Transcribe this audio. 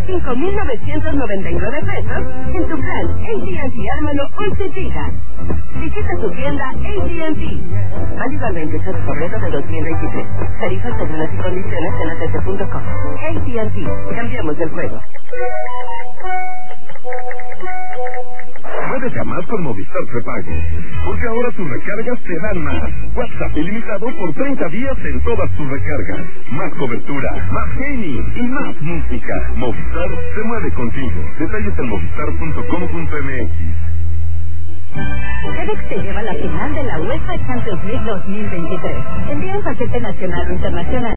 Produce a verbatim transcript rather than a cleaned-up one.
cinco mil novecientos noventa y nueve pesos en tu plan A T and T Ármalo once gigas. Visita tu tienda A T and T. Válido al veintiocho de febrero de dos mil veintitrés. Tarifas, términos y condiciones en A T T punto com. A T and T. Cambiamos el juego. Muévete a más con Movistar Prepago, porque ahora tus recargas te dan más. WhatsApp ilimitado por treinta días en todas tus recargas. Más cobertura, más gaming y más música. Movistar se mueve contigo. Detalles en movistar punto com punto m x. FedEx te lleva a la final de la UEFA Champions League dos mil veintitrés. Envía un paquete nacional o internacional